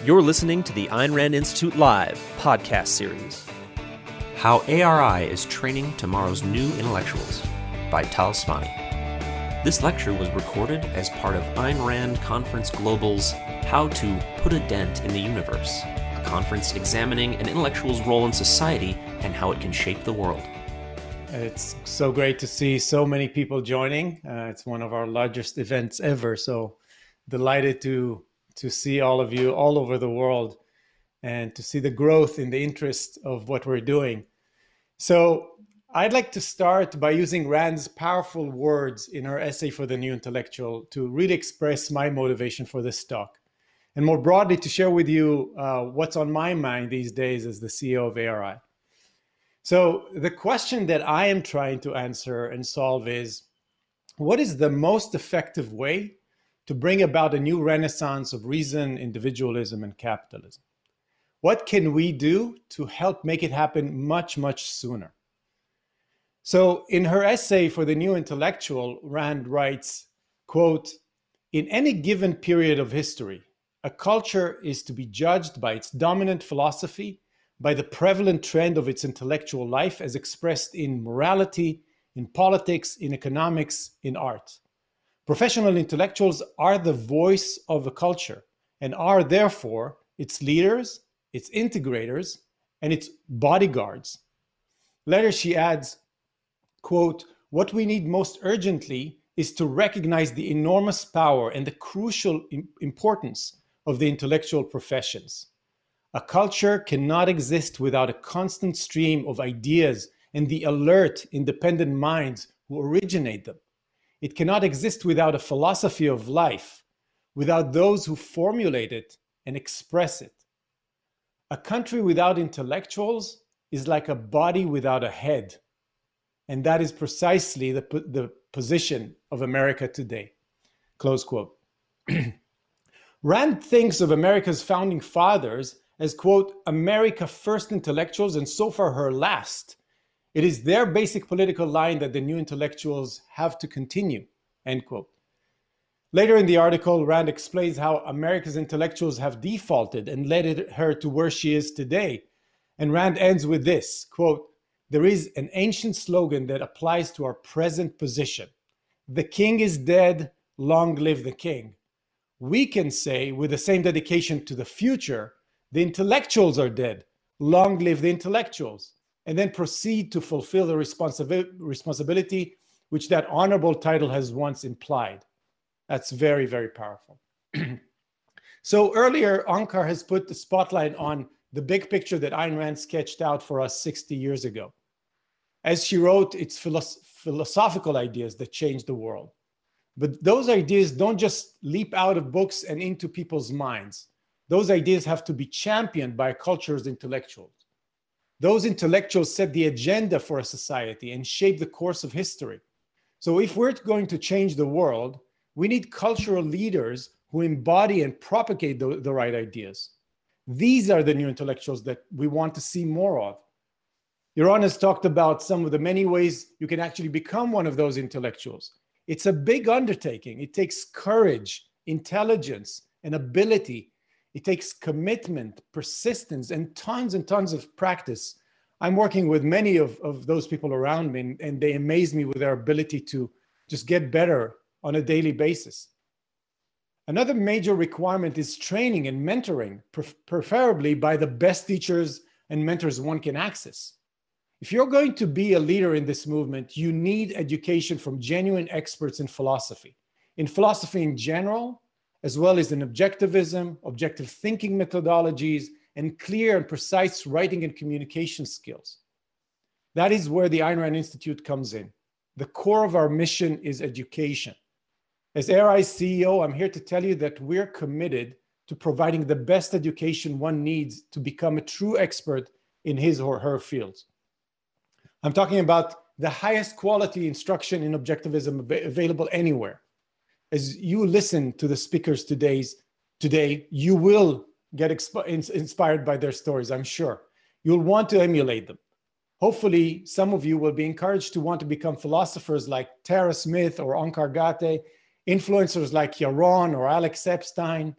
You're listening to the Ayn Rand Institute Live podcast series. How ARI is Training Tomorrow's New Intellectuals by Tal Svani. This lecture was recorded as part of Ayn Rand Conference Global's How to Put a Dent in the Universe, a conference examining an intellectual's role in society and how it can shape the world. It's so great to see so many people joining. It's one of our largest events ever. So delighted to see all of you all over the world and to see the growth in the interest of what we're doing. So I'd like to start by using Rand's powerful words in her essay for the New Intellectual to really express my motivation for this talk. And more broadly, to share with you what's on my mind these days as the CEO of ARI. So the question that I am trying to answer and solve is, what is the most effective way to bring about a new renaissance of reason, individualism, and capitalism? What can we do to help make it happen much, much sooner? So in her essay for the New Intellectual, Rand writes, quote, "In any given period of history, a culture is to be judged by its dominant philosophy, by the prevalent trend of its intellectual life as expressed in morality, in politics, in economics, in art. Professional intellectuals are the voice of a culture and are therefore its leaders, its integrators, and its bodyguards." Later she adds, quote, "What we need most urgently is to recognize the enormous power and the crucial importance of the intellectual professions. A culture cannot exist without a constant stream of ideas and the alert, independent minds who originate them. It cannot exist without a philosophy of life, without those who formulate it and express it. A country without intellectuals is like a body without a head." And that is precisely the position of America today. Close quote. Rand thinks of America's founding fathers as, quote, "America first intellectuals and so far her last. It is their basic political line that the new intellectuals have to continue," end quote. Later in the article, Rand explains how America's intellectuals have defaulted and led her to where she is today. And Rand ends with this, quote, "There is an ancient slogan that applies to our present position. The king is dead, long live the king. We can say with the same dedication to the future, the intellectuals are dead, long live the intellectuals," and then proceed to fulfill the responsibility which that honorable title has once implied. That's very, very powerful. So earlier, Onkar has put the spotlight on the big picture that Ayn Rand sketched out for us 60 years ago. As she wrote, it's philosophical ideas that change the world. But those ideas don't just leap out of books and into people's minds. Those ideas have to be championed by a culture's intellectuals. Those intellectuals set the agenda for a society and shape the course of history. So if we're going to change the world, we need cultural leaders who embody and propagate the right ideas. These are the new intellectuals that we want to see more of. Yaron has talked about some of the many ways you can actually become one of those intellectuals. It's a big undertaking. It takes courage, intelligence, and ability. It takes commitment, persistence, and tons of practice. I'm working with many of those people around me, and they amaze me with their ability to just get better on a daily basis. Another major requirement is training and mentoring, preferably by the best teachers and mentors one can access. If you're going to be a leader in this movement, you need education from genuine experts in philosophy in general, as well as in objectivism, objective thinking methodologies, and clear and precise writing and communication skills. That is where the Ayn Rand Institute comes in. The core of our mission is education. As ARI's CEO, I'm here to tell you that we're committed to providing the best education one needs to become a true expert in his or her fields. I'm talking about the highest quality instruction in objectivism available anywhere. As you listen to the speakers today, you will get inspired by their stories, I'm sure. You'll want to emulate them. Hopefully, some of you will be encouraged to want to become philosophers like Tara Smith or Onkar Ghate, influencers like Yaron or Alex Epstein,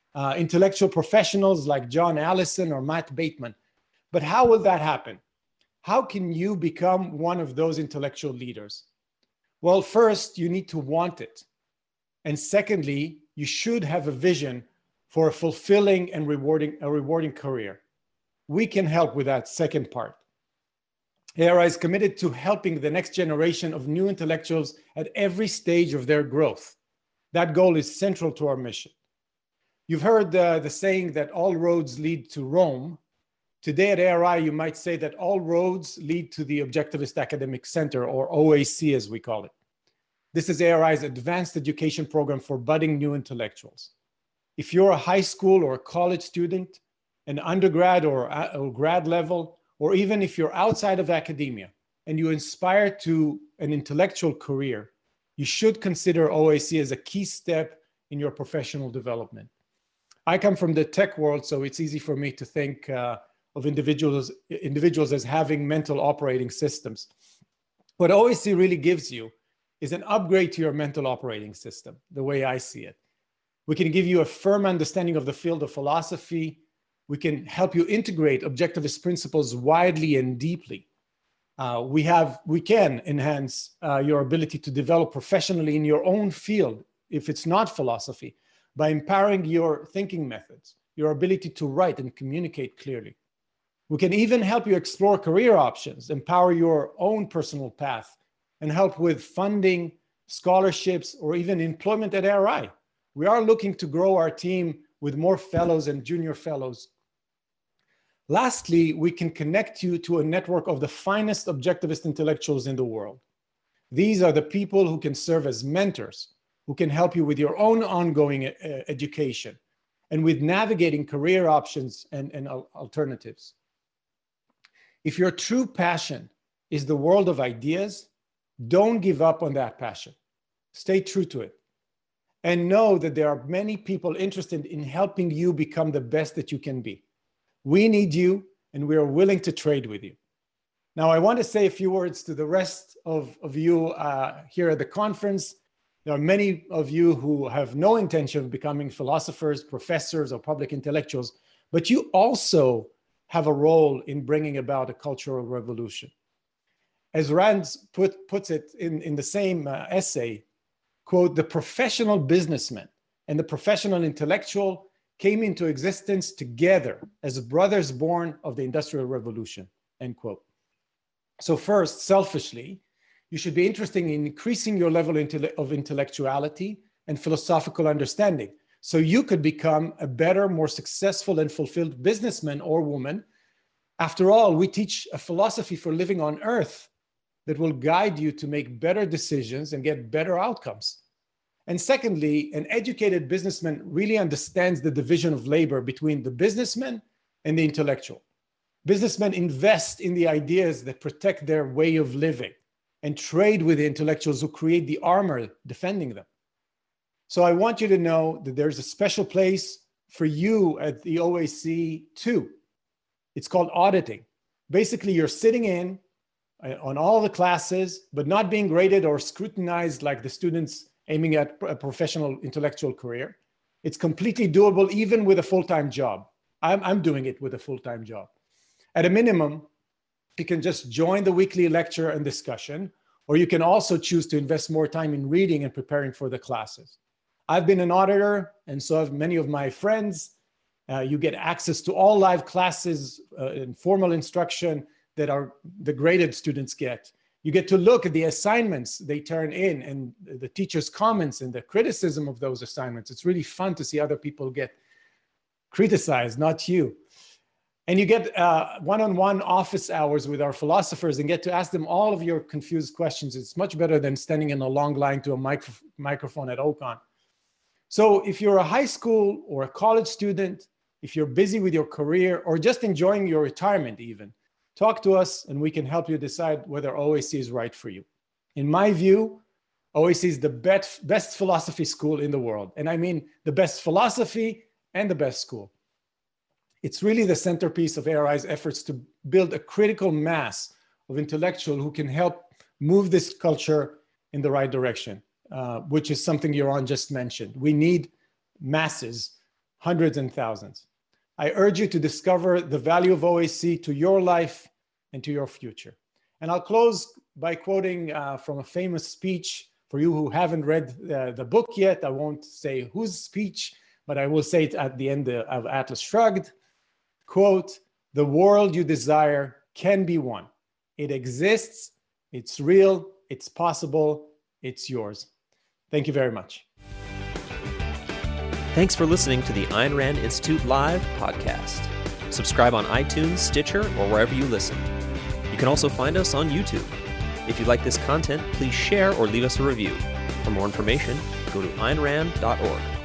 intellectual professionals like John Allison or Matt Bateman. But how will that happen? How can you become one of those intellectual leaders? Well, first, you need to want it. And secondly, you should have a vision for a fulfilling and rewarding career. We can help with that second part. ARI is committed to helping the next generation of new intellectuals at every stage of their growth. That goal is central to our mission. You've heard the saying that all roads lead to Rome. Today at ARI, you might say that all roads lead to the Objectivist Academic Center, or OAC as we call it. This is ARI's advanced education program for budding new intellectuals. If you're a high school or a college student, an undergrad or grad level, or even if you're outside of academia and you aspire to an intellectual career, you should consider OAC as a key step in your professional development. I come from the tech world, so it's easy for me to think of individuals as having mental operating systems. What OAC really gives you is an upgrade to your mental operating system, the way I see it. We can give you a firm understanding of the field of philosophy. We can help you integrate objectivist principles widely and deeply. We can enhance your ability to develop professionally in your own field, if it's not philosophy, by empowering your thinking methods, your ability to write and communicate clearly. We can even help you explore career options, empower your own personal path, and help with funding, scholarships, or even employment at ARI. We are looking to grow our team with more fellows and junior fellows. Lastly, we can connect you to a network of the finest objectivist intellectuals in the world. These are the people who can serve as mentors, who can help you with your own ongoing education and with navigating career options and alternatives. If your true passion is the world of ideas, don't give up on that passion. Stay true to it. And know that there are many people interested in helping you become the best that you can be. We need you, and we are willing to trade with you. Now, I want to say a few words to the rest of you here at the conference. There are many of you who have no intention of becoming philosophers, professors, or public intellectuals, but you also have a role in bringing about a cultural revolution. As Rand puts it in the same essay, quote, the professional businessman and the professional intellectual came into existence together as brothers born of the Industrial Revolution, end quote. So first, selfishly, you should be interested in increasing your level of intellectuality and philosophical understanding so you could become a better, more successful and fulfilled businessman or woman. After all, we teach a philosophy for living on earth that will guide you to make better decisions and get better outcomes. And secondly, an educated businessman really understands the division of labor between the businessman and the intellectual. Businessmen invest in the ideas that protect their way of living and trade with the intellectuals who create the armor defending them. So I want you to know that there's a special place for you at the OAC too. It's called auditing. Basically, you're sitting in on all the classes, but not being graded or scrutinized like the students aiming at a professional intellectual career. It's completely doable even with a full-time job. I'm doing it with a full-time job. At a minimum, you can just join the weekly lecture and discussion, or you can also choose to invest more time in reading and preparing for the classes. I've been an auditor, and so have many of my friends. You get access to all live classes and formal instruction that the graded students get. You get to look at the assignments they turn in and the teacher's comments and the criticism of those assignments. It's really fun to see other people get criticized, not you. And you get one-on-one office hours with our philosophers and get to ask them all of your confused questions. It's much better than standing in a long line to a microphone at OCON. So if you're a high school or a college student, if you're busy with your career or just enjoying your retirement even, talk to us and we can help you decide whether OAC is right for you. In my view, OAC is the best philosophy school in the world. And I mean the best philosophy and the best school. It's really the centerpiece of ARI's efforts to build a critical mass of intellectuals who can help move this culture in the right direction, which is something Yaron just mentioned. We need masses hundreds and thousands. I urge you to discover the value of OAC to your life and to your future. And I'll close by quoting from a famous speech. For you who haven't read the book yet, I won't say whose speech, but I will say it at the end of Atlas Shrugged. Quote, "The world you desire can be won. It exists, it's real, it's possible, it's yours." Thank you very much. Thanks for listening to the Ayn Rand Institute Live podcast. Subscribe on iTunes, Stitcher, or wherever you listen. You can also find us on YouTube. If you like this content, please share or leave us a review. For more information, go to AynRand.org.